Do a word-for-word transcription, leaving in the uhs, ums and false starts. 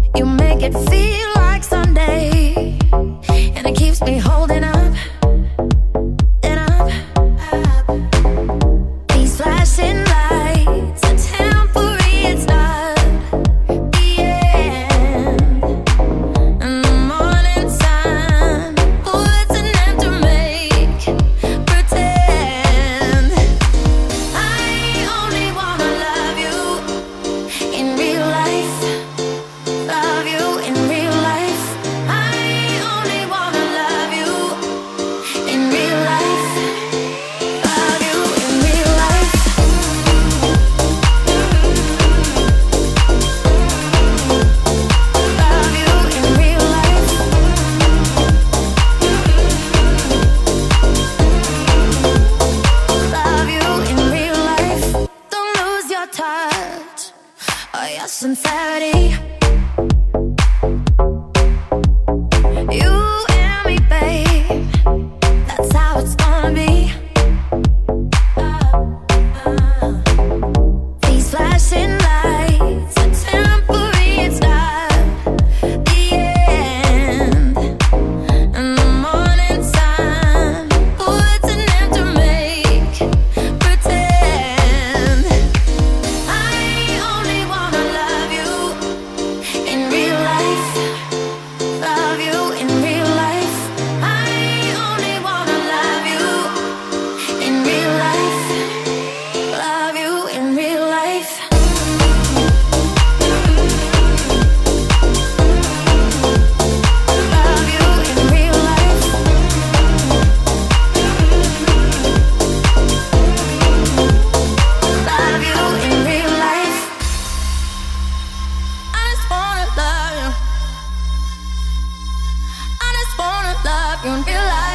You make it feel like Sunday, and it keeps me holding up and up. These flashing lights are temporary, it's not the end. And the morning sun puts an end to make pretend. I only wanna love you in real life. Love you in real life. I only wanna love you in real life. Love you in real life. Love you in real life. Love you in real life. Don't lose your touch or your sincerity. You and me, babe, that's how it's gonna be. These flashing lights are temporary, it's not the end. And the morning sun puts an end to make pretend. I only wanna love you in real life. Love you in real life. I only wanna love you in real life. Love you in real life. Love you in real life. Love you in real life. I just wanna love you. I just wanna love you in real life.